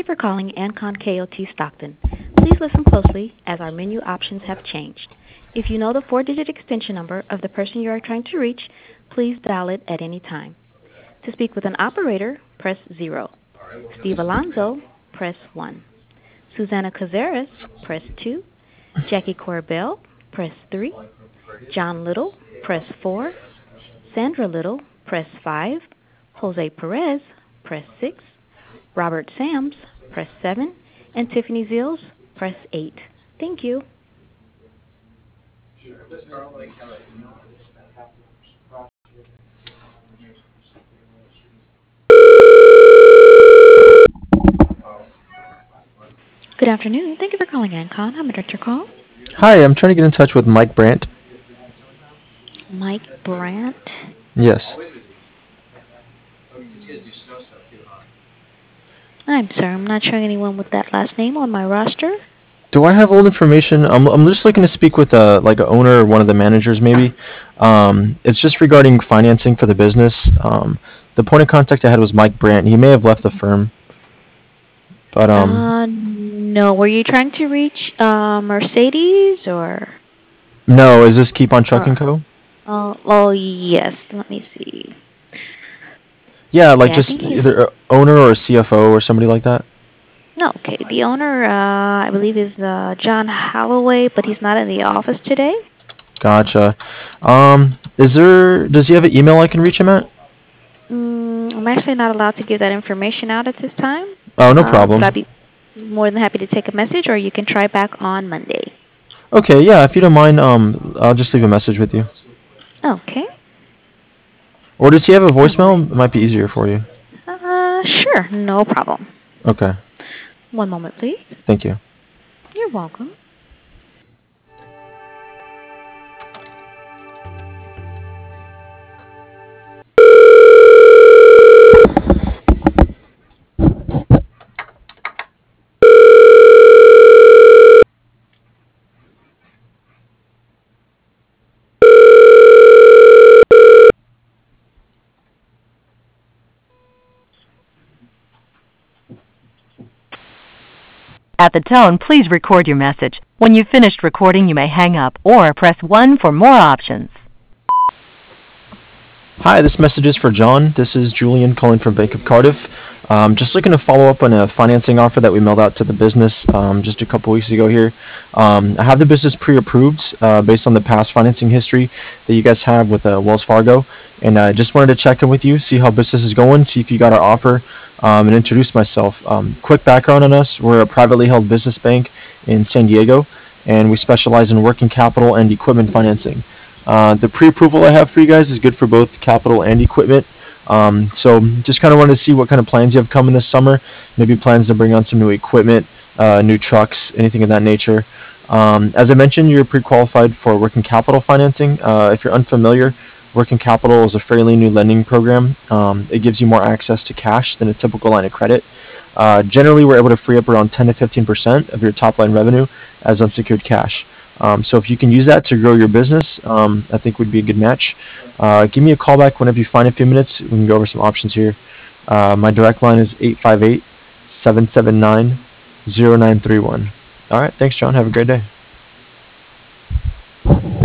for calling Ancon KOT Stockton. Please listen closely as our menu options have changed. If you know the four-digit extension number of the person you are trying to reach, please dial it at any time. To speak with an operator, press 0. Steve Alonso, press 1. Susana Cazares, press 2. Jackie Corbell, press 3. John Little, press 4. Sandra Little, press 5. Jose Perez, press 6. Robert Sams, press 7. And Tiffany Zills, press 8. Thank you. Good afternoon. Thank you for calling Ancon. How may I direct your call? Hi, I'm trying to get in touch with Mike Brandt. Mike Brandt. Yes. I'm sorry, I'm not showing anyone with that last name on my roster. Do I have old information? I'm just looking to speak with like a owner or one of the managers maybe. It's just regarding financing for the business. The point of contact I had was Mike Brandt. He may have left the firm, but No. Were you trying to reach Mercedes or? no. Is this Keep on Trucking Or Co? oh yes. Let me see. Yeah, like Yeah, I just think he's either a owner or a CFO or somebody like that. no. Okay, the owner, I believe, is John Holloway, but he's not in the office today. Gotcha. Does he have an email I can reach him at? I'm actually not allowed to give that information out at this time, Oh, no but problem. I'd be more than happy to take a message, or you can try back on Monday. Okay, yeah, if you don't mind, I'll just leave a message with you. Okay. Or does he have a All right. voicemail? It might be easier for you. Sure, no problem. Okay, One moment, please. thank you. You're welcome. At the tone, please record your message. When you've finished recording, you may hang up or press 1 for more options. Hi, this message is for John. This is Julian calling from Bank of Cardiff. Just looking to follow up on a financing offer that we mailed out to the business just a couple weeks ago here. I have the business pre-approved based on the past financing history that you guys have with Wells Fargo, and I just wanted to check in with you, see how business is going, see if you got our offer, and introduce myself. Quick background on us: we're a privately held business bank in San Diego, and we specialize in working capital and equipment financing. The pre-approval I have for you guys is good for both capital and equipment. So just kind of wanted to see what kind of plans you have coming this summer. Maybe plans to bring on some new equipment, new trucks, anything of that nature. As I mentioned, you're pre-qualified for working capital financing. If you're unfamiliar, working capital is a fairly new lending program. It gives you more access to cash than a typical line of credit. Generally, we're able to free up around 10 to 15% of your top line revenue as unsecured cash. So if you can use that to grow your business, I think would be a good match. Give me a call back whenever you find a few minutes. We can go over some options here. My direct line is 858-779-0931. All right, thanks, John. Have a great day.